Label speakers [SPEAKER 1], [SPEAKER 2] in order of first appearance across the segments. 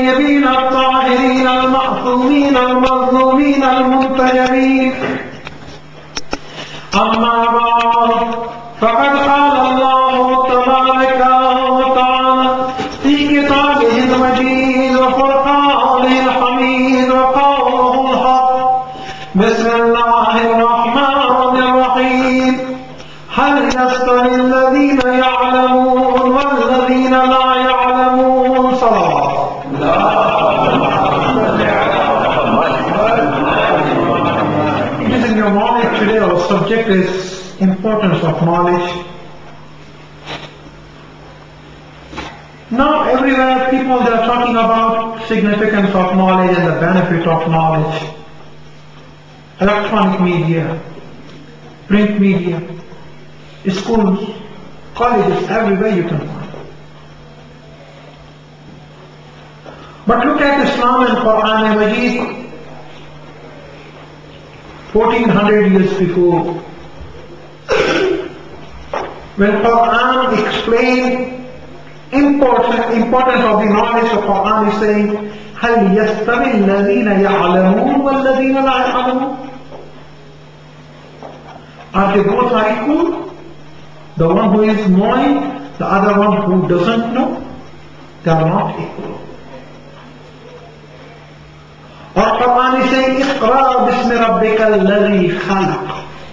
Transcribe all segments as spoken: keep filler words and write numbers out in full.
[SPEAKER 1] الطيبين الطاهرين المعصومين المظلومين المنتجبين. أما بعد فقد قال الله تبارك وتعالى في كتابه المجيد وفرقانه الحميد وقوله الحق: بسم الله الرحمن الرحيم. هل يستوي الذين يعلمون والذين لا يعلمون؟ صلوات. It is in your knowledge today. Our subject is importance of knowledge. Now everywhere people they are talking about significance of knowledge and the benefit of knowledge. Electronic media, print media, schools, colleges, everywhere you can find. But look at Islam and Quran and Majid. fourteen hundred years before, when Quran explained importance, importance of the knowledge of Quran, is saying, هل يستوي الذين يعلمون والذين لا يعلمون? Are they both equal? The one who is knowing, the other one who doesn't know? They are not equal. Or Quran is saying, اقرأ باسم ربك الذي خلق.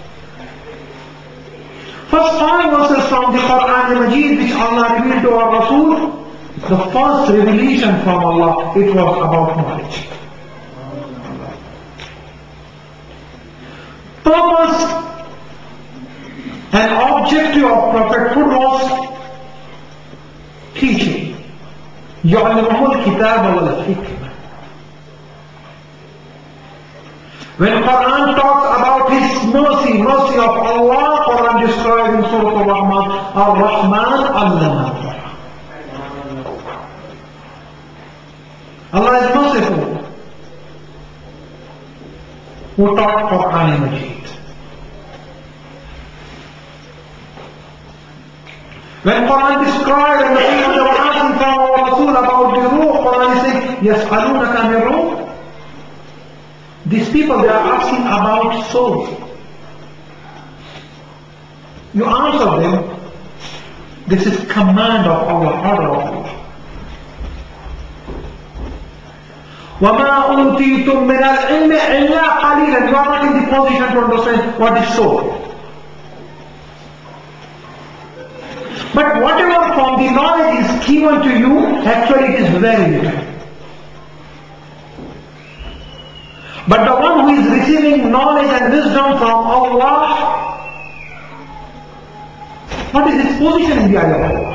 [SPEAKER 1] First five verses from the Quran Majid which Allah revealed to our Rasul, the first revelation from Allah, it was about knowledge. Purpose and objective of prophethood was teaching. يعلمه الكتاب والحكمة. When Quran talks about His mercy, mercy of Allah, Quran described in Surah Al-Rahman, Ar-Rahman Allama. Allah is merciful, who taught Quran Majid. When Quran described and the people were asking from our Rasul about the Ruh, Quran is saying, يَسْأَلُونَكَ مِنْ رُوحٍ. These people, they are asking about soul. You answer them, this is command of Allah, order of Allah. وَمَا أُوتِيتُم مِّنَ الْعِلْمِ إِلَّا قَلِيلًا. You are not in the position to understand what is soul. But whatever from the knowledge is given to you, actually it is very little. But the one who is receiving knowledge and wisdom from Allah, what is his position in the eye of Allah?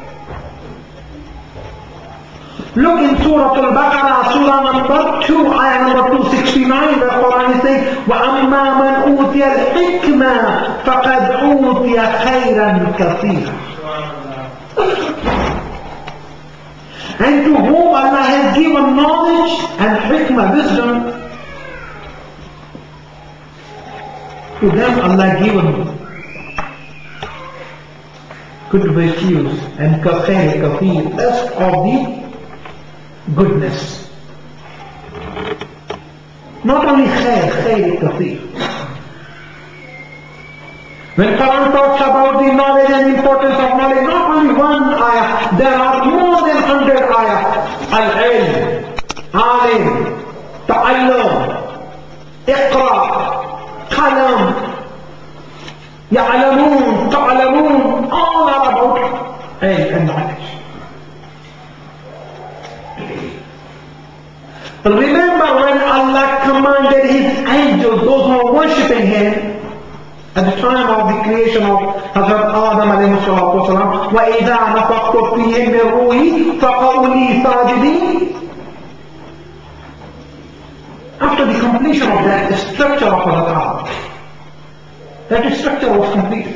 [SPEAKER 1] Look in Surah Al-Baqarah, Surah number two, ayah number two sixty-nine, where Quran is saying, وَأَمَّا مَنْ أُوتِيَ الْحِكْمَةَ فَقَدْ أُوتِيَ خَيْرًا كَثِيرًا. And to whom Allah has given knowledge and hikmah, wisdom, to them Allah given good virtues and kafir, kafir, best of the goodness. Not only khair, khair, kafir. When Quran talks about the knowledge and importance of knowledge, not only one ayah, there are more than hundred ayah. Al-ilm, alim, ta'allum, iqra, qalam, ya'lamoon, ta'lamoon, all are about ilm and knowledge. Remember when Allah commanded His angels, those who are worshipping Him, at the time of the creation of Hazrat Adam alayhi salatu wasalam, وَإِذَا نَفَخْتُ فِيهِ مِنْ رُوحِي فَقَعُوا لِي سَاجِدِينَ. After the completion of that, the structure of Hazrat Adam, that structure was completed.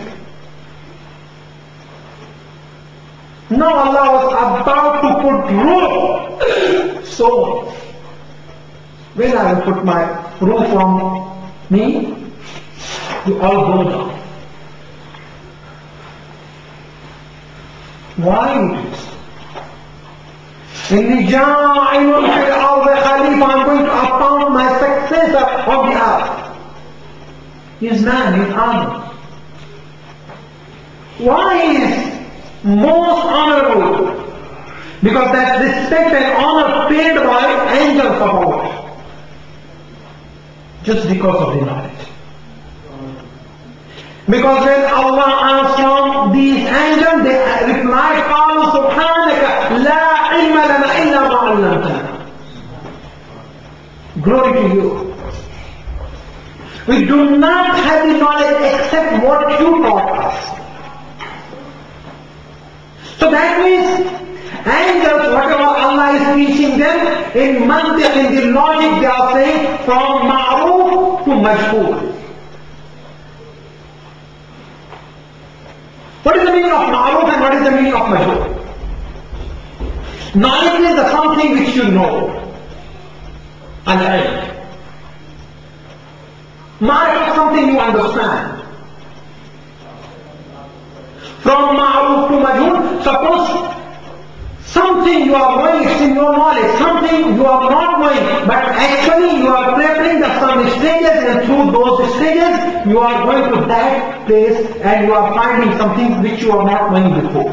[SPEAKER 1] Now Allah was about to put ruh, soul. When I will put my ruh from me, you all go down. Why? إِنِّي جَاعِلٌ فِي الْأَرْضِ خَلِيفَةً, I'm going to appoint my successor on the earth. He is man, he is Adam. Why is most honorable? Because that respect and honor paid by angels of Allah. Just because of the knowledge. Because when Allah asked from these angels, they replied, قَالُوا سُبْحَانَكَ لَا عِلْمَ لَنَا إِلَّا مَا عَلَّمْتَنَا. Glory to you. We do not have the knowledge except what you taught us. So that means, angels, whatever Allah is teaching them, in mantiq, in the logic, they are saying from ma'ruf to majhul. What is the meaning of ma'ruf and what is the meaning of majhul? Knowledge is the something which you know. Al-ilm. Ma'ruf is something you understand. From ma'ruf to majhul, suppose something you are knowing, it's in your knowledge, something you are not knowing, but actually you are preparing the some stages, and through those stages you are going to that place and you are finding something which you are not knowing before.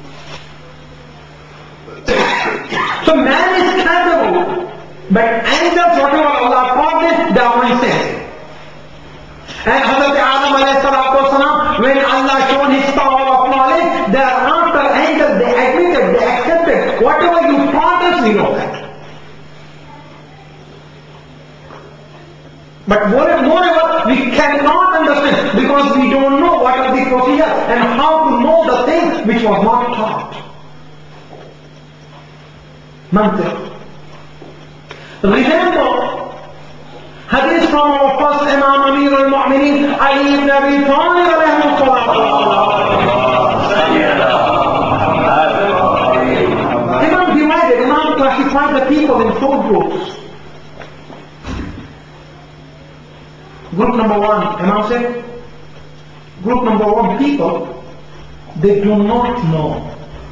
[SPEAKER 1] So man is capable, but angels, whatever Allah taught them, they are knowing sense. And Hazrat Adam alayhi salatu wasalam, when Allah showed his power of knowledge, thereafter angels, they admitted, they accepted, whatever you taught us, we know that. But moreover, we cannot understand because we don't know what are the procedures and how to know the thing which was not taught. Mantiq. Remember, hadith from our first Imam Amir al-Mu'mineen, Ali ibn Abi Talib alayhi salatu. Imam divided, Imam classified the people in four groups. Group number one, Imam said, group number one people, they do not know.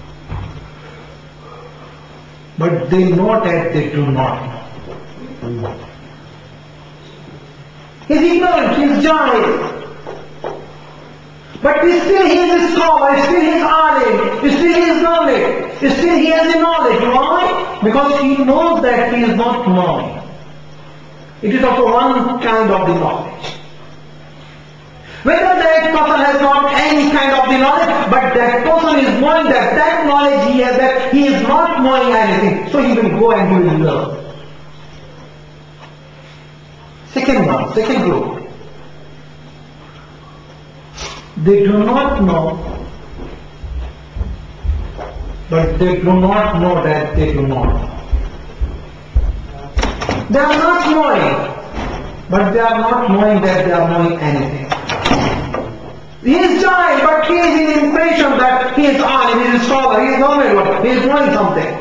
[SPEAKER 1] But they know that they do not know. He is ignorant, he is jahil. But still he is a scholar, still he is alim, still he is knowledge, still he has a knowledge. Why? Because he knows that he is not knowing. It is also one kind of the knowledge. Whether that person has not any kind of the knowledge, but that person is knowing that that knowledge he has, that he is not knowing anything, so he will go and he will learn. Second one, second group. They do not know, but they do not know that they do not know. They are not knowing, but they are not knowing that they are knowing anything. He is jahil, but he is in impression that he is alim, he is scholar, he is knowledgeable, he is knowing something.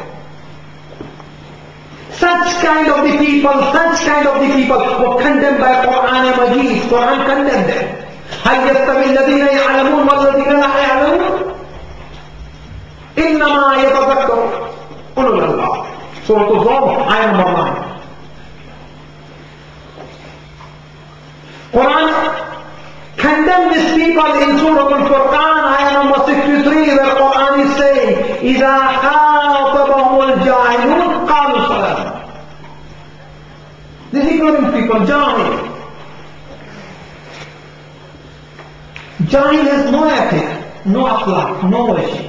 [SPEAKER 1] Such kind of the people, such kind of the people were condemned by Quran and Majid. Quran condemned them. هل يستوي الذين يعلمون والذين لا يعلمون إنما يتذكر أولو الألباب. Surah Al-Zumar, ayah number nine. Quran condemned these people in Surah Al-Furqan, ayah number sixty-three, where Quran is saying, إِذَا خَاطَبَهُمُ الْجَاهِلُونَ قَالُوا سَلَامًا. These ignorant people, Jahil. Jahil has no ethic, no akhlaq, no worship.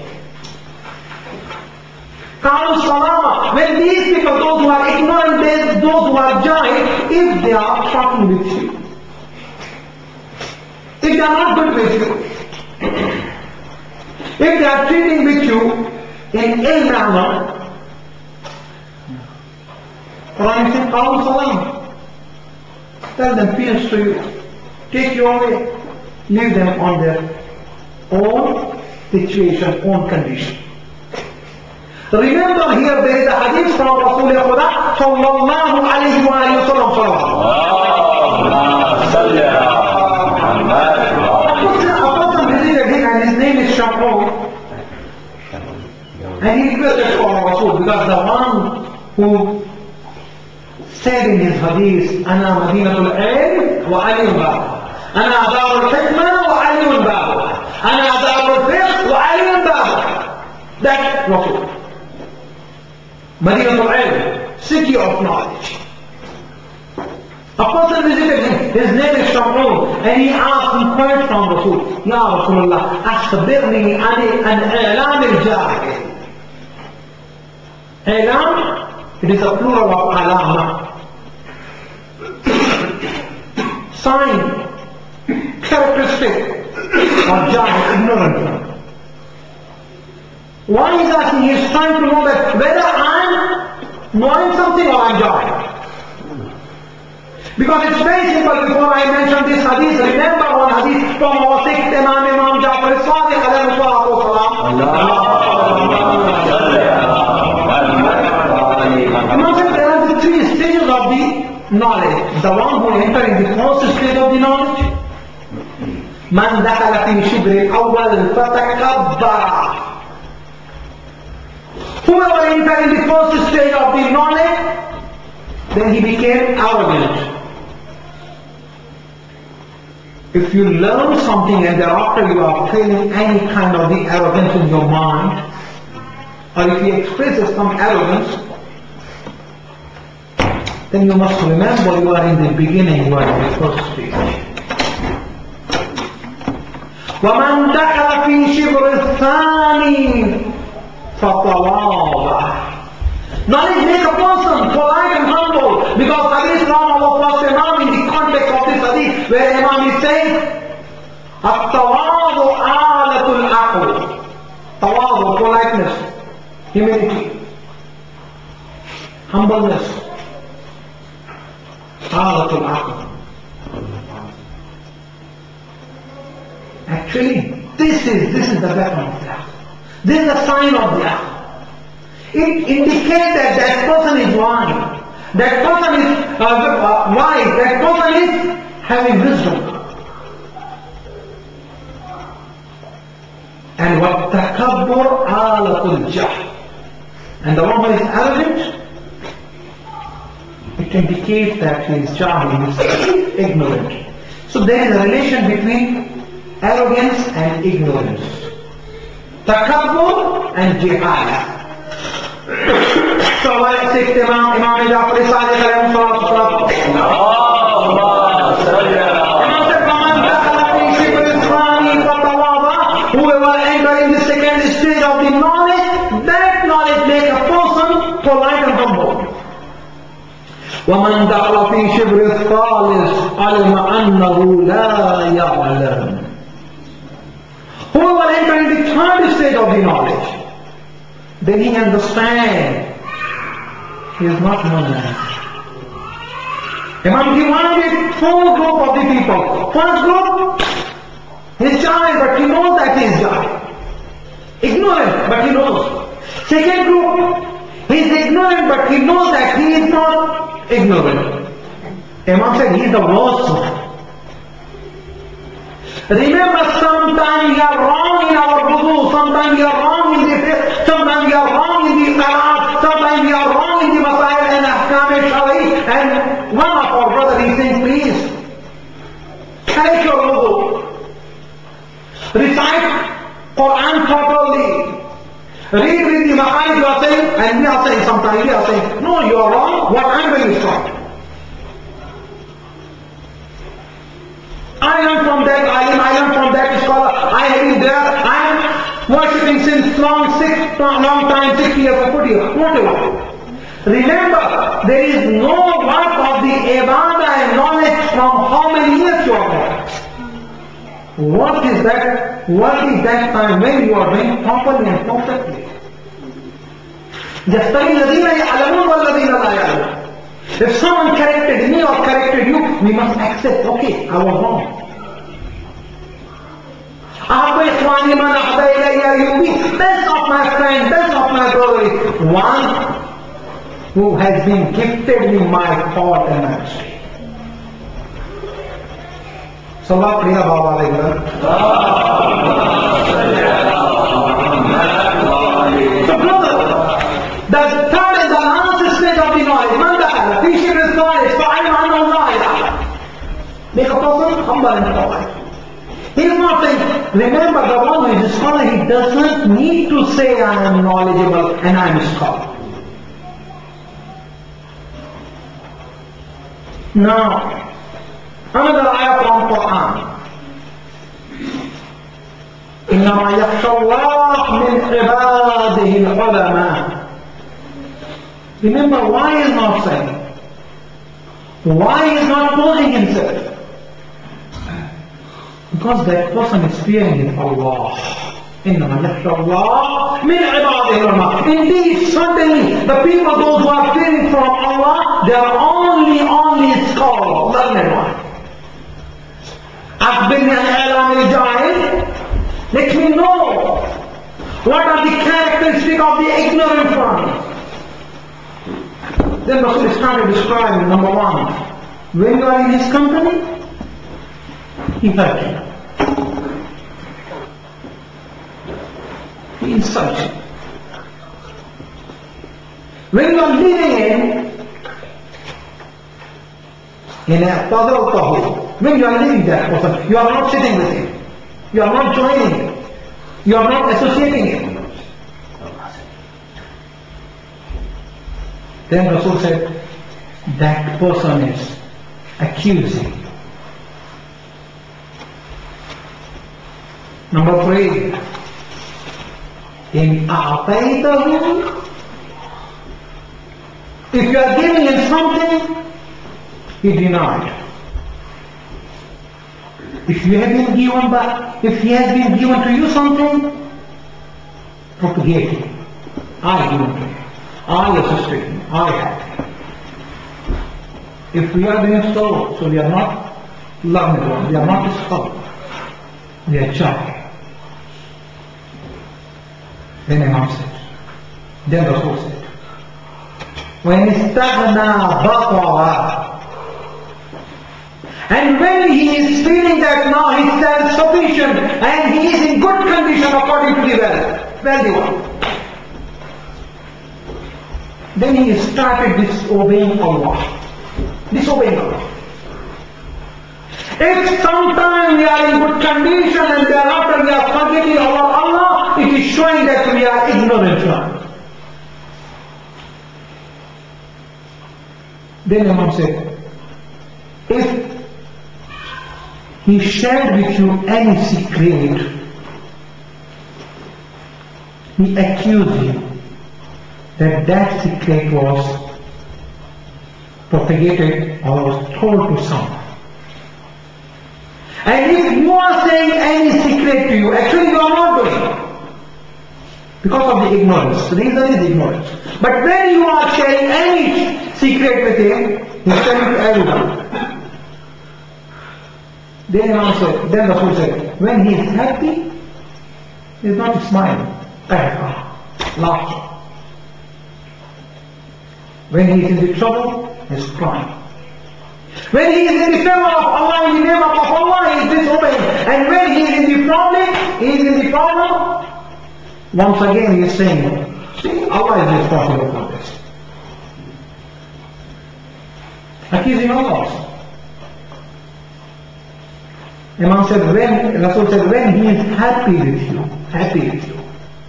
[SPEAKER 1] قَالُوا سَلَامًا. When these people, those who are ignorant, those who are Jahil, if they are talking with you, if they are not good with you, if they are treating with you in ill manner, Quran says, Qawlu salam. Tell them peace to you. Take you away. Leave them on their own situation, own condition. Remember here there is a hadith from Rasulullah sallallahu alayhi wa sallam. A person visited him and his name is Shaqqaq. And he requested for Rasul, because the one who said in his hadith, Ana Madinatul Ilm wa Aliyun Babu. Ana Darul Hikmah wa Aliyun Babu. Ana Darul Fiqh wa Aliyun Babu. That Rasul. Madinatul Ilm, city of knowledge. A person visited him, his name is Shamun, and he asked him quite from Rasul, Ya Rasulullah, akhbirni an i'lam al-jahil. I'lam, it is a plural of alama. Sign, characteristic of jahil, ignorant. Why is asking? He is trying to know that whether I am knowing something or I am jahil. Because it's very simple. Before I mentioned this hadith, remember one hadith from our sixth Imam, Imam Ja'far as-Sadiq alayhi salatu wasalam. Imam said there are the three stages of the knowledge. The one who enters in the first stage of the knowledge. Man dakhala fi shibri awwal fatakabbara. Whoever entered in the first stage of the knowledge, then he became arrogant. If you learn something and thereafter you are feeling any kind of the arrogance in your mind, or if you express some arrogance, then you must remember you are in the beginning, you are in the first stage. وَمَنْ دَخَلَ فِي شِبْرِ الثَّانِي فَطَوَاضَعَ. Knowledge makes a person polite and humble, because hadith from our first Imam in the context of this hadith, where Imam is saying, At-tawadu alatul aql. Tawadu, politeness, humility, humbleness. Alatul aql. Actually, this is this is the weapon of the aql. This is the sign of the aql. It indicates that that person is lying. That person is uh, uh, wise. That person is having wisdom. And what takabbur alatul jahl. And the one who is arrogant, it indicates that he is jahil, he is ignorant. So there is a relation between arrogance and ignorance. Takabbur and jahala. So like sixth Imam, Imam Ja'far as-Sadiq alayhi salatu wasalam. Imam said, "Faman dakhala fi shibri al-thani fatawada." Whoever enters in the second stage of the knowledge, that knowledge makes a person polite and humble. وَمَنْ دَخَلَ فِي شِبْرِ الثَّالِثِ عَلِمَ أَنَّهُ لَا يَعْلَمُ. Whoever enters in the third stage of the knowledge, then he understands he is not knowing. Imam divided four group of the people. First group, he is jahil, but he knows that he is jahil. Ignorant, but he knows. Second group, he is ignorant, but he knows that he is not ignorant. Imam said he is the worst one. Remember, sometimes we are wrong in our wudu, sometimes we are wrong in the faith, sometimes we are wrong in the salat, sometimes we are wrong in the masail and ahkam al-shari. And one of our brothers is saying, please, take your wudu, recite Quran properly, read with the masail you are saying, and we are saying, sometimes we are saying, no, you are wrong, what I am doing is right. I am from that island, I am from that scholar, I have been there, I am worshipping since long, six, long time, six years or forty years, whatever. Remember, there is no work of the ibadah and knowledge from how many years you are there. What is that? What is that time when you are doing properly and perfectly? يَسْتَوِي الَّذِينَ يَعْلَمُونَ وَالَّذِينَ لَا يَعْلَمُونَ. If someone corrected me or corrected you, we must accept, okay, I was wrong. Best of my friend, best of my brother is one who has been gifted me my thought and my mistake. Salat Priya Baba Regula. So He doesn't need to say I am knowledgeable and I am a scholar. Now, another ayah from Quran. إنما يخشى الله من عباده العلماء. Remember, why he is not saying? Why he is not posing himself? Because that person is fearing in Allah. إنما يخشى الله من عباده العلماء. Indeed, certainly, the people, those who are fearing from Allah, they are only, only scholars, learned one. أخبرني عن إعلام الجاهل. Let me know what are the characteristics of the ignorant ones. Then Rasul started describing, number one, when you are in his company, he hurt you. He insults you. When you are living in, in a puzzle tahu, when you are living that person, you are not sitting with him. You are not joining him. You are not associating him. Then Rasul said, that person is accusing. Number three, in a'taytahu, if you are giving him something, he denied. If you have been given back, if he has been given to you something, propagate him. I give him to him. I assisted him. I had him. If we are doing so, so we are not learned one, we are not a scholar, we are child. Then Imam said, then Rasul said, when istaghna batara, and when he is feeling that now he is self-sufficient and he is in good condition according to the wealth, wealthy one, then he started disobeying Allah. Disobeying Allah. If sometime we are in good condition and thereafter we are forgetting about Allah, it is showing that we are ignorant. Then Imam said, if he shared with you any secret, he accused you that that secret was propagated or was told to someone. And if you are saying any secret to you, actually you are not doing, because of the ignorance. The reason is ignorance. But when you are sharing any secret with him, he is telling to everyone. Then Imam said, then Rasul said, when he is happy, he is not smiling, laughter. When he is in the trouble, he is crying. When he is in the favor of Allah, in the name of Allah, he is disobeying. And when he is in the problem, he is in the problem, once again he is saying, see, Allah is responsible for this. Accusing Allah also. Imam said, when, Rasul said, when he is happy with you, happy with you,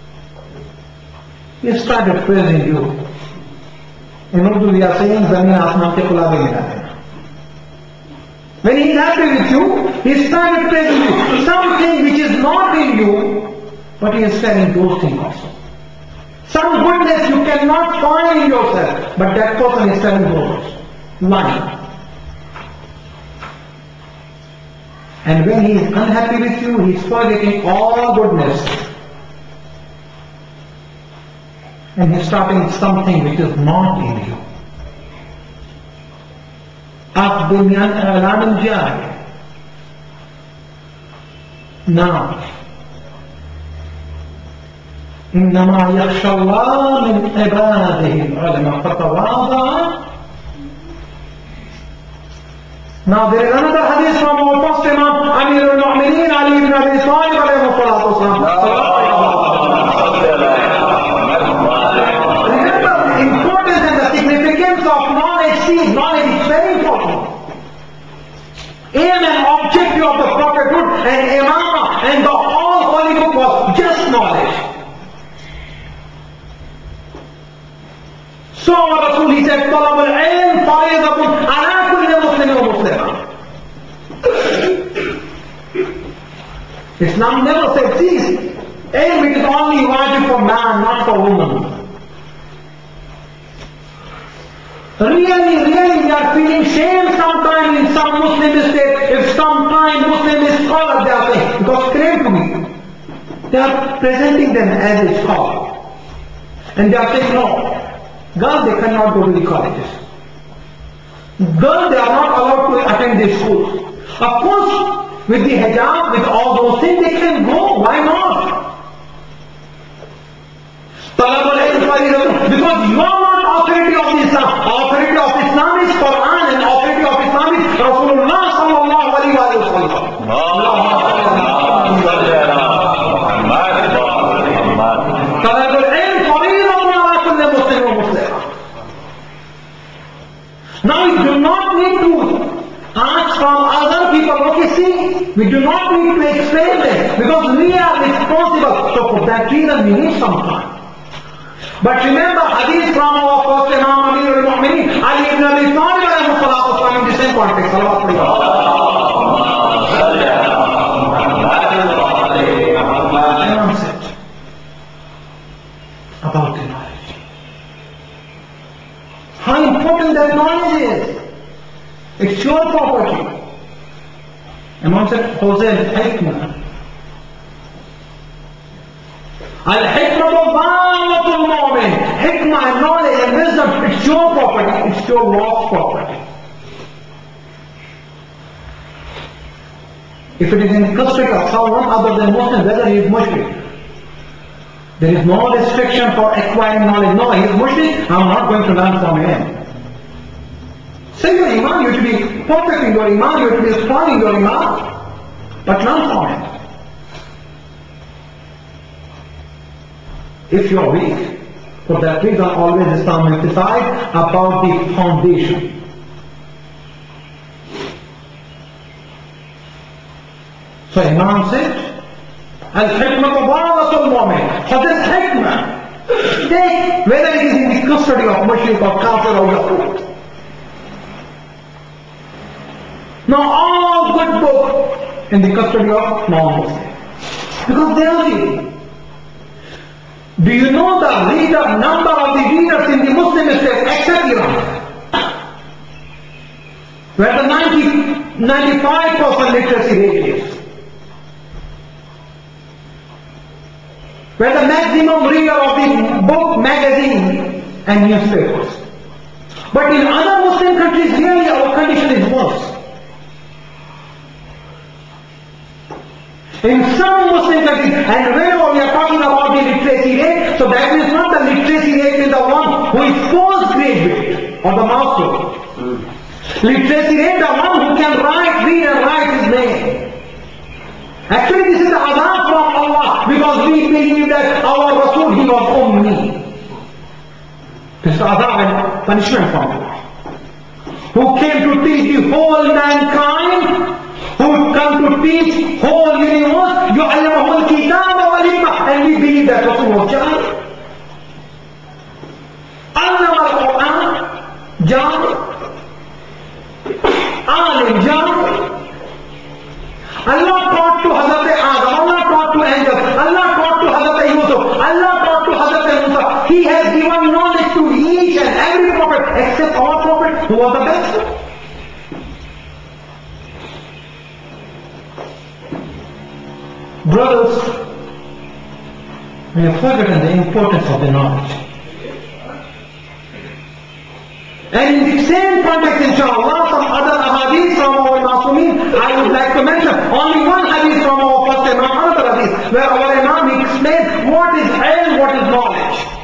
[SPEAKER 1] he started praising you. In Urdu we are saying, Zameen Asman ke khulabe milate. When he is happy with you, he started praising you. Something which is not in you, but he is telling those things also. Some goodness you cannot find in yourself, but that person is telling those. Lying. And when he is unhappy with you, he is forgetting all goodness. And he is starting something which is not in you. أخبرني عن إعلام الجاهل. Now, إنما يخشى الله من عباده العلماء فتواضع. Now there is another hadith from our first Imam Amir al-Mu'mineen Ali ibn Abi Talib alayhi salatu wasalam. Remember the importance and the significance of knowledge. See, knowledge is very important. Aim and objective of the prophethood and imamah and the all holy book was just knowledge. So our Rasul, he said, طلب العلم فريضة على كل مسلم ومسلمة. Islam never said, see, ilm it is only wajib for man, not for woman. Really, really we are feeling shame sometimes in some Muslim state if sometime Muslim scholar they are saying, because claim to me, they are presenting them as a scholar. And they are saying, no, girls they cannot go to the colleges. Girls they are not allowed to attend the schools. Of course, with the hijab, with all those things, they can go. Why not? Because you are not authority of Islam. Authority of Islam is Quran and authority of Islam is Rasulullah sallallahu alayhi wa sallam. Now we do not need to ask from other people, okay, see, we do not need to explain them because we are responsible. So for that reason we need some time. But remember, hadith from our first Imam Amir al-Mu'mineen, Ali ibn Abi Talib alayhi salatu wasalam in the same context. Imam said about the knowledge. How important that knowledge is. It's your property. Imam said, Hossein, hikmah. Al-hikmah ba'alatul mu'min. Hikmah and knowledge and wisdom, it's your property. It's your Lord's property. If it is in custody of someone other than Muslim, whether he is Mushrik, there is no restriction for acquiring knowledge. No, he is Mushrik, I am not going to learn from him. Say your Iman, you should be perfecting your Iman, you should be spoiling your Iman, but learn from him. If you are weak, for that reason always Islam emphasized about the foundation. So Imam said, Al-hikmah ba'alatul mu'min. For this hikmah, take whether it is in the custody of mushrik or kafir or yahud. Now all good books in the custody of non-Muslims. Because they are reading. Do you know the reader, number of the readers in the Muslim state except Iran? Where the ninety, ninety-five percent literacy rate is. Where the maximum reader of the book, magazine and newspapers. But in other Muslim countries, really our condition is worse. In some Muslim countries, and whenever we are talking about the literacy rate, so that is not the literacy rate in the one who is postgraduate or the master. Mm. Literacy rate, the one who can write, read and write his name. Actually this is the adab from Allah because we believe that our Rasul, he was ummi. This is adab and punishment from Allah. Who came to teach the whole mankind, who come to teach whole universe, يُعَلَّمَهُ الْكِتَابَ وَالْحِكْمَةَ, and we believe that Rasul was child. علم القرآن جاء عالم جاء. Allah taught to Hazrat Adam, Allah taught to angels, Allah taught to Hazrat Yusuf, Allah taught to Hazrat Musa. He has given knowledge to each and every prophet except our prophet who was the best. Brothers, we have forgotten the importance of the knowledge. And in the same context, inshallah, some other hadith from our Masumeen, I would like to mention only one hadith from our first Imam, another hadith, where our Imam explained what is ilm, what is knowledge.